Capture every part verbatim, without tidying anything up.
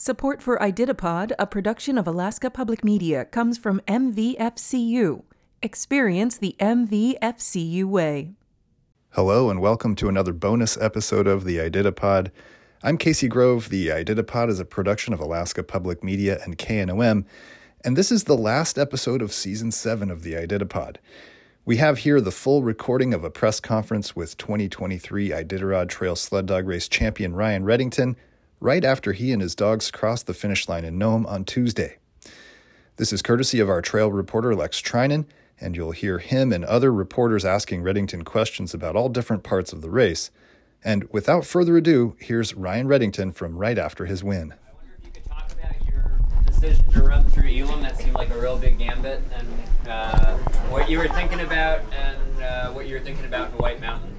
Support for IDITAPOD, a production of Alaska Public Media, comes from M V F C U. Experience the M V F C U way. Hello and welcome to another bonus episode of the IDITAPOD. I'm Casey Grove. The IDITAPOD is a production of Alaska Public Media and K N O M, and this is the last episode of Season seven of the IDITAPOD. We have here the full recording of a press conference with twenty twenty-three Iditarod Trail Sled Dog Race champion Ryan Reddington, right after he and his dogs crossed the finish line in Nome on Tuesday. This is courtesy of our trail reporter Lex Trinan, and you'll hear him and other reporters asking Reddington questions about all different parts of the race. And without further ado, here's Ryan Reddington from right after his win. I wonder if you could talk about your decision to run through Elam. That seemed like a real big gambit, and uh, what you were thinking about and uh, what you were thinking about in White Mountain.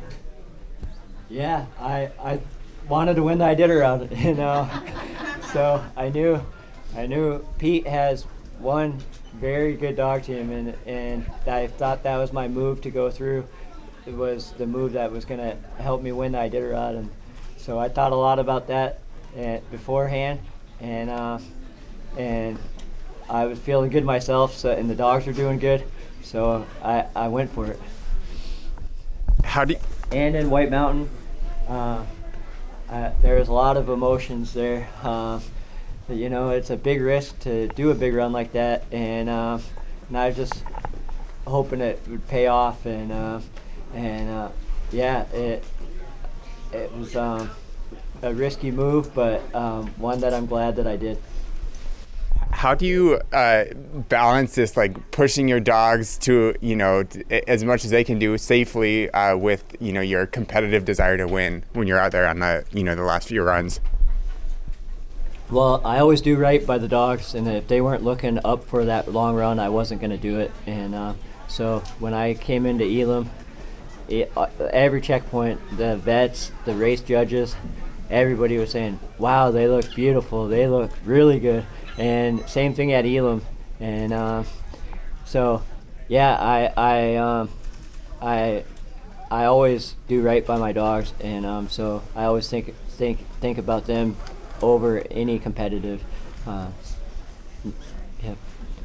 Yeah, I I wanted to win the Iditarod, you know. So I knew, I knew Pete has one very good dog team, and and I thought that was my move to go through. It was the move that was going to help me win the Iditarod, and so I thought a lot about that and, beforehand, and uh, and I was feeling good myself, so, and the dogs were doing good, so I, I went for it. How do you... And in White Mountain, uh, uh, there was a lot of emotions there. Uh, you know, it's a big risk to do a big run like that, and uh, and I was just hoping it would pay off, and uh, and uh, yeah, it it was um, a risky move, but um, one that I'm glad that I did. How do you uh, balance this, like pushing your dogs to, you know, t- as much as they can do safely uh, with, you know, your competitive desire to win when you're out there on the, you know, the last few runs? Well, I always do right by the dogs, and if they weren't looking up for that long run, I wasn't going to do it. And uh, so when I came into Elam, it, uh, every checkpoint, the vets, the race judges, everybody was saying, wow, they look beautiful, they look really good. And same thing at Elam. And uh, so, yeah, I I um, I I always do right by my dogs, and um, so I always think think think about them over any competitive. Uh, yeah.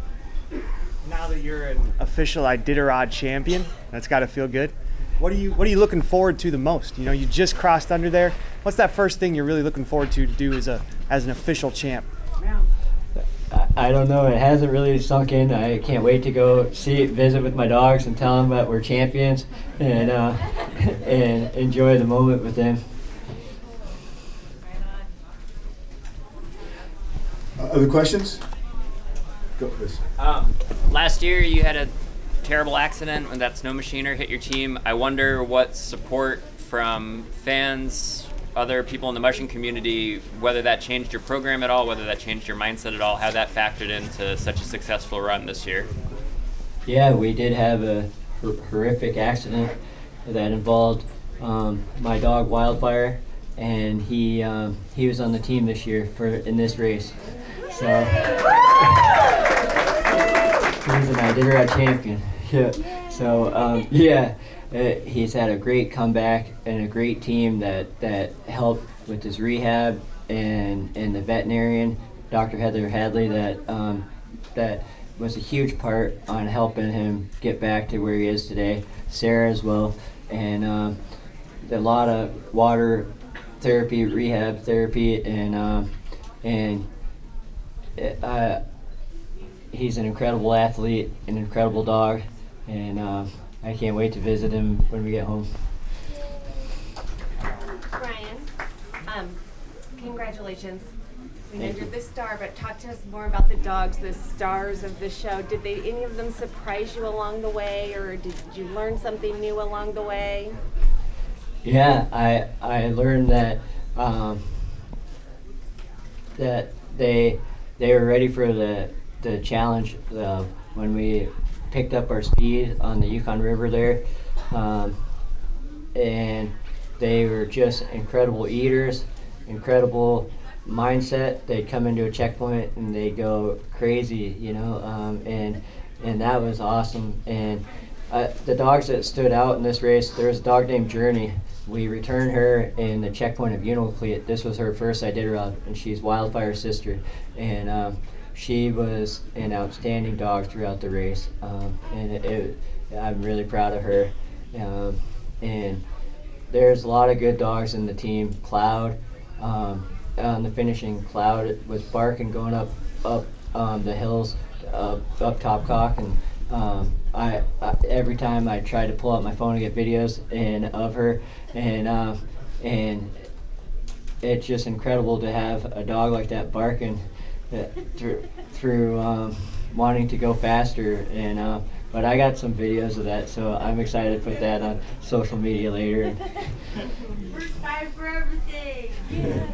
Now that you're an official Iditarod champion, that's got to feel good. What are you What are you looking forward to the most? You know, you just crossed under there. What's that first thing you're really looking forward to to do as a as an official champ? I don't know. It hasn't really sunk in. I can't wait to go see visit with my dogs and tell them that we're champions, and uh, and enjoy the moment with them. Uh, other questions? Go, Chris. Um, last year you had a terrible accident when that snow machiner hit your team. I wonder what support from fans, other people in the mushing community, whether that changed your program at all, whether that changed your mindset at all, how that factored into such a successful run this year. Yeah, we did have a hor- horrific accident that involved um, my dog Wildfire, and he um, he was on the team this year for in this race. So he's an Iditarod champion. Yeah. So um, yeah. Uh, he's had a great comeback and a great team that, that helped with his rehab, and, and the veterinarian, Doctor Heather Hadley, that um, that was a huge part on helping him get back to where he is today. Sarah as well, and um, a lot of water therapy, rehab therapy, and um, and uh, he's an incredible athlete, an incredible dog, and. Uh, I can't wait to visit him when we get home. Ryan, um, congratulations. We know you're the star, but talk to us more about the dogs, the stars of the show. Did they any of them surprise you along the way, or did you learn something new along the way? Yeah, I I learned that um, that they they were ready for the the challenge uh, when we picked up our speed on the Yukon River there, um, and they were just incredible eaters, incredible mindset. They'd come into a checkpoint and they'd go crazy, you know, um, and and that was awesome. And uh, the dogs that stood out in this race, there was a dog named Journey we returned her in the checkpoint of Unalakleet. This was her first Iditarod, and she's Wildfire's sister. And um, she was an outstanding dog throughout the race, um, and it, it, I'm really proud of her. Um, and there's a lot of good dogs in the team. Cloud, um, on the finishing, Cloud was barking going up up um, the hills, up, up Topcock, and um, I, I every time I tried to pull out my phone to get videos and of her, and uh, and it's just incredible to have a dog like that barking uh, through through um, wanting to go faster. And uh, but I got some videos of that, so I'm excited to put that on social media later. First time for everything. Yeah.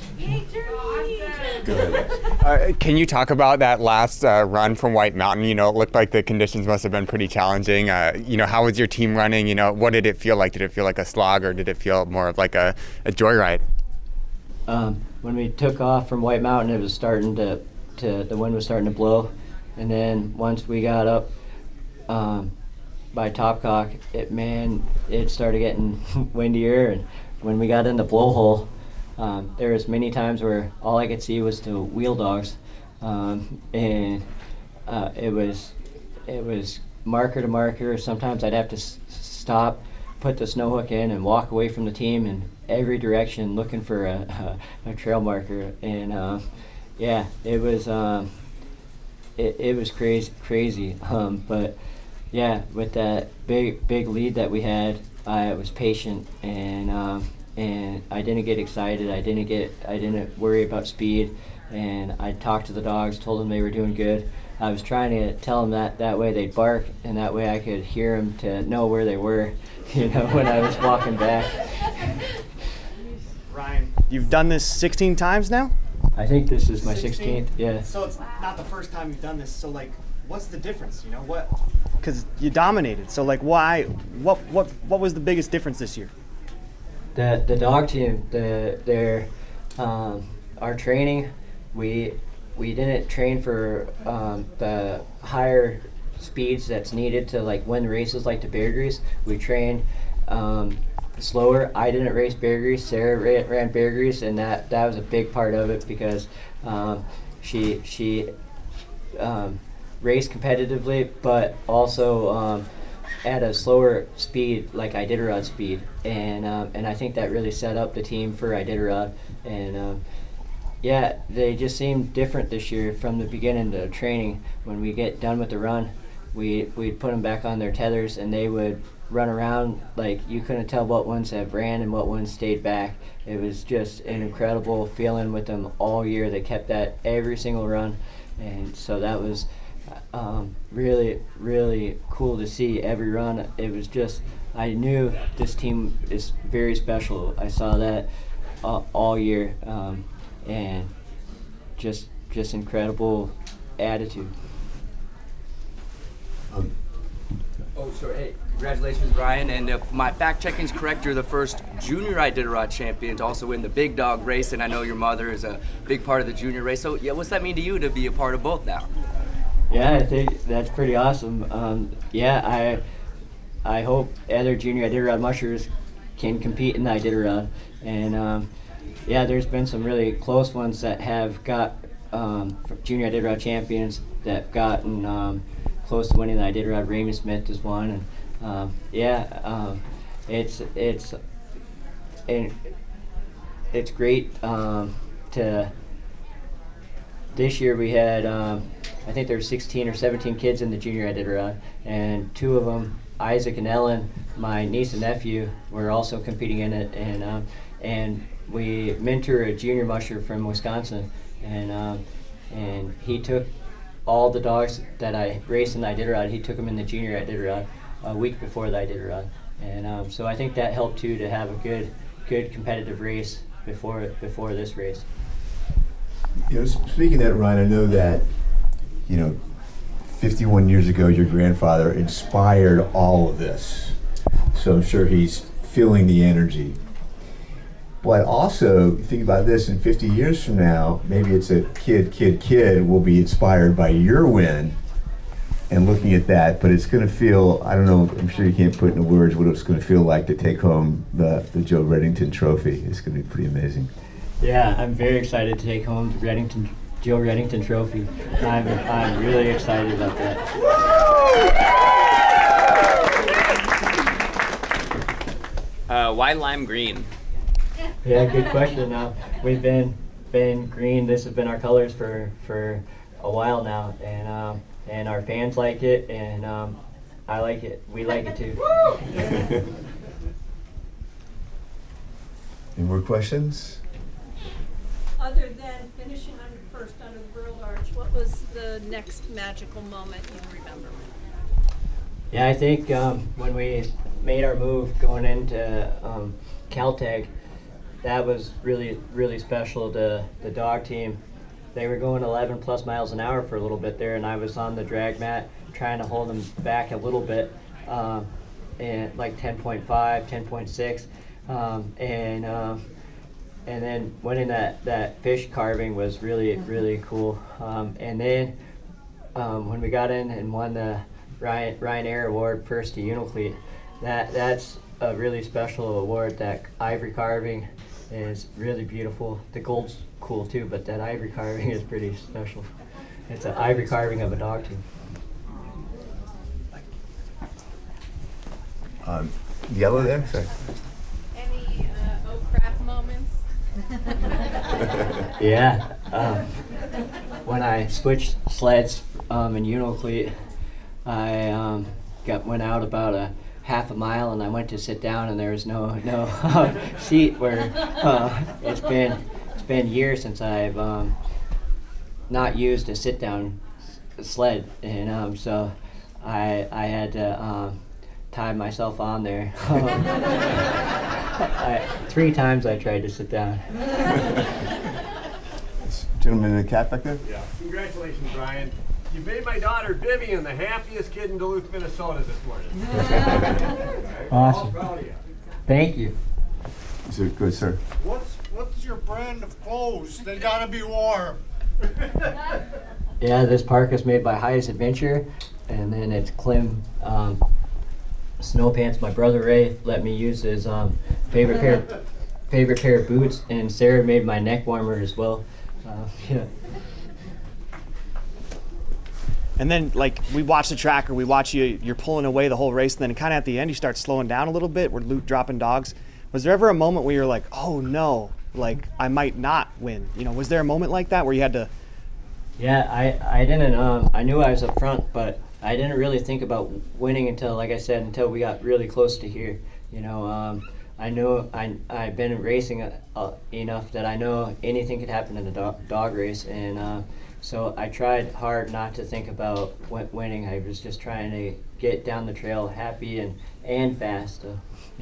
Go ahead. Uh, can you talk about that last uh, run from White Mountain? You know, it looked like the conditions must have been pretty challenging. Uh, you know, how was your team running? You know, what did it feel like? Did it feel like a slog, or did it feel more of like a, a joyride? Um, when we took off from White Mountain, it was starting to, to, the wind was starting to blow. And then once we got up um, by Topcock, it, man, it started getting windier. And when we got in the blowhole, um, there was many times where all I could see was the wheel dogs. Um, and uh, it was, it was marker to marker. Sometimes I'd have to s- stop, put the snow hook in, and walk away from the team in every direction looking for a, a, a trail marker. And uh, yeah, it was um, it, it was crazy, crazy. Um, but yeah, with that big big lead that we had, I was patient, and um, and I didn't get excited. I didn't get I didn't worry about speed, and I talked to the dogs, told them they were doing good. I was trying to tell them that that way they'd bark, and that way I could hear them to know where they were, you know, when I was walking back. Ryan, you've done this sixteen times now? I think this is my sixteenth, yeah. So it's not the first time you've done this. So like, what's the difference? You know what? Because you dominated. So like, why? What? What? What was the biggest difference this year? The the dog team, the their um, our training, we we didn't train for um, the higher speeds that's needed to like win races like the Bear Grease. We trained um, slower. I didn't race Bear Grease. Sarah ran, ran Bear Grease, and that, that was a big part of it because um, she she um, raced competitively, but also um, at a slower speed, like Iditarod speed, and um, and I think that really set up the team for Iditarod. And um, yeah, they just seemed different this year from the beginning to training. When we get done with the run, we we'd put them back on their tethers, and they would run around like you couldn't tell what ones have ran and what ones stayed back. It was just an incredible feeling with them all year. They kept that every single run, and so that was um, really, really cool to see every run. It was just, I knew this team is very special. I saw that uh, all year, um, and just just incredible attitude. Um, Oh, sorry. Hey, congratulations, Ryan. And if my fact checking is correct, you're the first junior Iditarod champion to also win the big dog race. And I know your mother is a big part of the junior race. So, yeah, what's that mean to you to be a part of both now? Yeah, I think that's pretty awesome. Um, yeah, I I hope other junior Iditarod mushers can compete in the Iditarod. And um, yeah, there's been some really close ones that have got um, junior Iditarod champions that have gotten um, close to winning the Iditarod. Raymond Smith is one, and um, yeah, um, it's it's and it's great um, to. This year we had um, I think there were sixteen or seventeen kids in the junior Iditarod, and two of them, Isaac and Ellen, my niece and nephew, were also competing in it, and um, and we mentor a junior musher from Wisconsin, and um, and he took all the dogs that I raced in the Iditarod, he took them in the junior Iditarod a week before the Iditarod. And um, so I think that helped too, to have a good good competitive race before before this race. You know, speaking of that, Ryan, I know that, you know, fifty-one years ago, your grandfather inspired all of this. So I'm sure he's feeling the energy. But also, think about this, in fifty years from now, maybe it's a kid, kid, kid will be inspired by your win and looking at that, but it's going to feel, I don't know, I'm sure you can't put into words what it's going to feel like to take home the, the Joe Redington Trophy. It's going to be pretty amazing. Yeah, I'm very excited to take home the Redington, Joe Redington Trophy. I'm, I'm really excited about that. Uh, why lime green? Yeah, good question. Uh, we've been been green. This has been our colors for, for a while now, and um, and our fans like it, and um, I like it. We like it too. Any more questions? Other than finishing under first under the World Arch, what was the next magical moment you remember? Yeah, I think um, when we made our move going into um, Caltech, that was really, really special to the dog team. They were going eleven plus miles an hour for a little bit there, and I was on the drag mat trying to hold them back a little bit, um, and like ten point five, ten point six, um, and um, and then winning that, that fish carving was really, really cool. Um, and then um, when we got in and won the Ryan, Ryan Air Award first to Unocleat, that that's a really special award. That ivory carving is really beautiful. The gold's cool too, but that ivory carving is pretty special. It's an ivory carving of a dog team. Um, yellow there? Sorry. Any uh, oh crap moments? Yeah. Um, when I switched sleds um, in Unocleat, I um, got went out about a half a mile, and I went to sit down, and there was no no uh, seat. Where uh, it's been it's been years since I've um, not used a sit down s- sled, and um, so I I had to um, tie myself on there. I, three times I tried to sit down. This gentleman in the cap back there? Yeah. Congratulations, Brian. You made my daughter Vivian the happiest kid in Duluth, Minnesota this morning. Awesome. All proud of you. Thank you. So, good, sir. What's what's your brand of clothes? They gotta be warm. Yeah, this parka is made by Highest Adventure, and then it's Klim um, snow pants. My brother Ray let me use his um, favorite pair favorite pair of boots, and Sarah made my neck warmer as well. Uh, yeah. And then, like, we watch the tracker, we watch you, you're pulling away the whole race, and then kind of at the end, you start slowing down a little bit. We're loot dropping dogs. Was there ever a moment where you're like, oh no, like, I might not win? You know, was there a moment like that where you had to? Yeah, I, I didn't, um, I knew I was up front, but I didn't really think about winning until, like I said, until we got really close to here. You know, um, I knew I, I've been racing uh, uh, enough that I know anything could happen in a dog, dog race, and uh, so I tried hard not to think about w- winning. I was just trying to get down the trail happy and, and fast. So,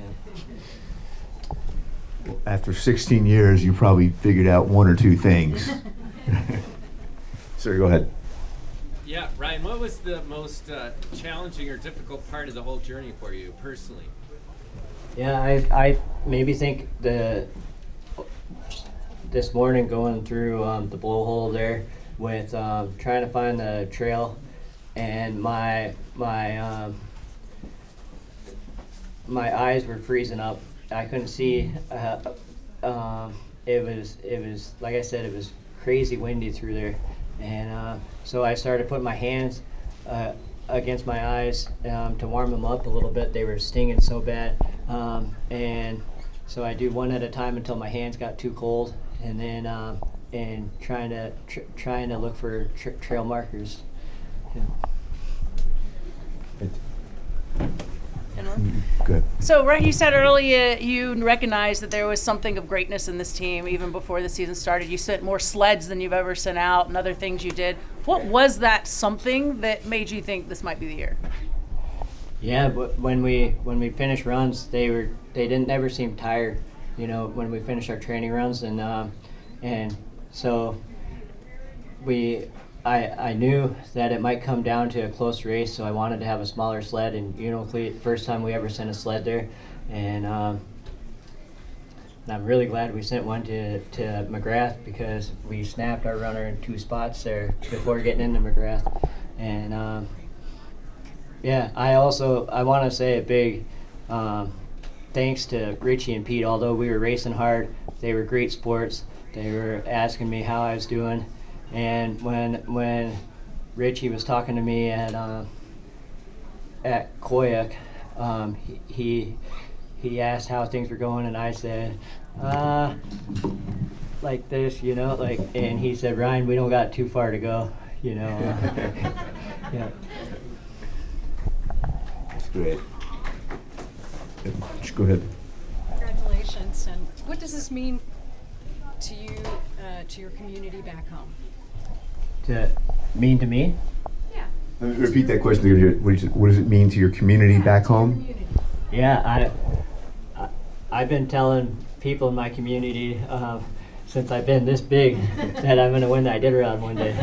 yeah. After sixteen years, you probably figured out one or two things. Sir, go ahead. Yeah, Ryan, what was the most uh, challenging or difficult part of the whole journey for you personally? Yeah, I I maybe think the this morning going through um, the blowhole there with um, trying to find the trail, and my my um, my eyes were freezing up. I couldn't see. Uh, um, it was it was like I said, it was crazy windy through there, and uh, so I started putting my hands uh, against my eyes um, to warm them up a little bit. They were stinging so bad, um, and so I do one at a time until my hands got too cold, and then um, and trying to tr- trying to look for tra- trail markers. Yeah. Good. So, Ryan, you said earlier you recognized that there was something of greatness in this team even before the season started. You sent more sleds than you've ever sent out and other things you did. What was that something that made you think this might be the year? Yeah, but when we when we finished runs, they were they didn't ever seem tired. You know, when we finished our training runs, and um, and so we. I, I knew that it might come down to a close race, so I wanted to have a smaller sled in Unocleat. First time we ever sent a sled there, and um, I'm really glad we sent one to, to McGrath because we snapped our runner in two spots there before getting into McGrath, and um, Yeah, I also, I want to say a big um, thanks to Richie and Pete. Although we were racing hard, they were great sports. They were asking me how I was doing. And when when Richie was talking to me at uh, at Koyuk, um, he, he he asked how things were going, and I said, uh, like this, you know, like, and he said, Ryan, we don't got too far to go, you know. Uh, yeah. That's great. Go ahead. Congratulations. And what does this mean to you, uh, to your community back home? To mean to me? Yeah. Let me repeat that question. What does it, what does it mean to your community back home? Yeah, I, I, I've been telling people in my community uh, since I've been this big that I'm going to win the Iditarod one day.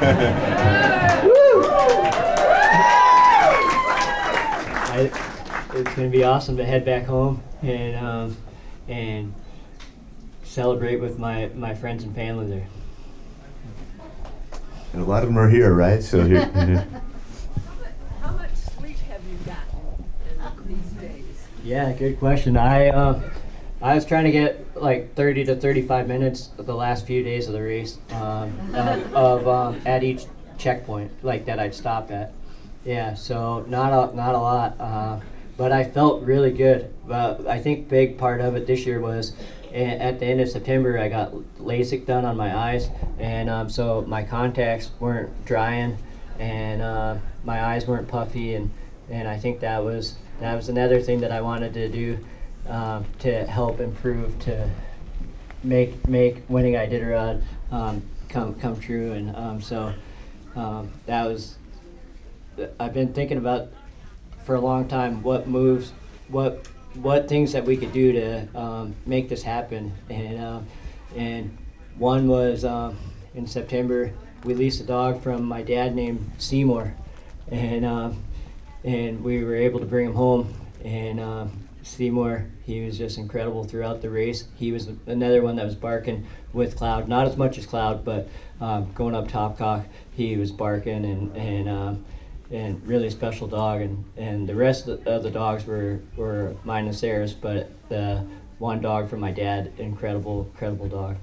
I, it's going to be awesome to head back home and um, and celebrate with my, my friends and family there. And a lot of them are here, right? So here. here. How much sleep have you gotten in these days? Yeah, good question. I uh, I was trying to get like thirty to thirty-five minutes the last few days of the race um, of, of um, at each checkpoint, like that I'd stop at. Yeah, so not a, not a lot, uh, but I felt really good. But I think big part of it this year was at the end of September I got LASIK done on my eyes, and um, so my contacts weren't drying, and uh, my eyes weren't puffy, and, and I think that was that was another thing that I wanted to do um, to help improve, to make make winning Iditarod um, come come true, and um, so um, that was. I've been thinking about for a long time what moves, what what things that we could do to um, make this happen, and um, and one was um, in September we leased a dog from my dad named Seymour, and um, and we were able to bring him home, and um, Seymour, he was just incredible throughout the race. He was another one that was barking with Cloud, not as much as Cloud, but um, going up Topcock, he was barking, and and um, and really a special dog, and, and the rest of the, of the dogs were, were mine and Sarah's, but the one dog from my dad, incredible, incredible dog.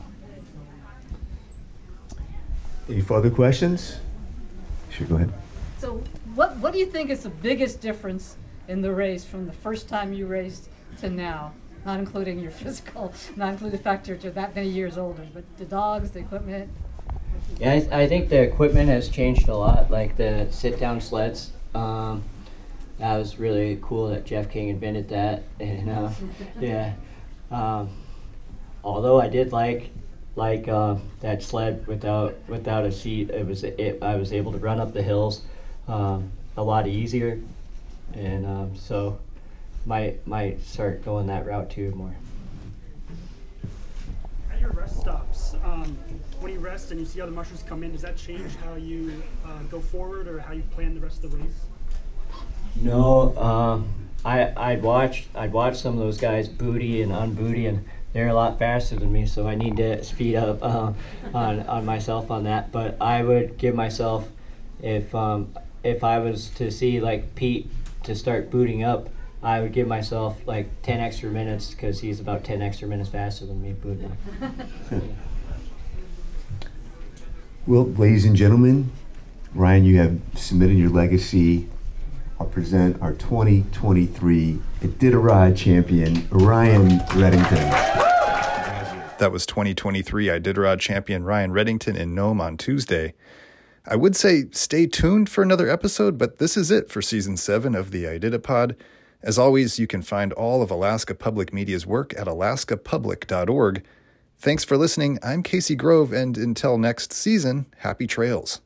Any further questions? Sure, go ahead. So what, what do you think is the biggest difference in the race from the first time you raced to now? Not including your physical, not including the fact that you're that many years older, but the dogs, the equipment? Yeah, I, th- I think the equipment has changed a lot, like the sit-down sleds. Um, that was really cool that Jeff King invented that, and uh, yeah. Um, although I did like like uh, that sled without without a seat, it was it, I was able to run up the hills um, a lot easier, and um, so might might start going that route too more. At your rest stops, um, when you rest and you see other mushers come in, does that change how you uh, go forward or how you plan the rest of the race? No, um, I I'd watch I'd watch some of those guys booty and unbooty, and they're a lot faster than me, so I need to speed up uh, on on myself on that. But I would give myself, if um, if I was to see like Pete to start booting up, I would give myself like ten extra minutes because he's about ten extra minutes faster than me booting up. Well, ladies and gentlemen, Ryan, you have submitted your legacy. I'll present our twenty twenty-three Iditarod champion, Ryan Reddington. That was twenty twenty-three Iditarod champion Ryan Reddington in Nome on Tuesday. I would say stay tuned for another episode, but this is it for season seven of the Iditapod. As always, you can find all of Alaska Public Media's work at alaska public dot org. Thanks for listening. I'm Casey Grove, and until next season, happy trails.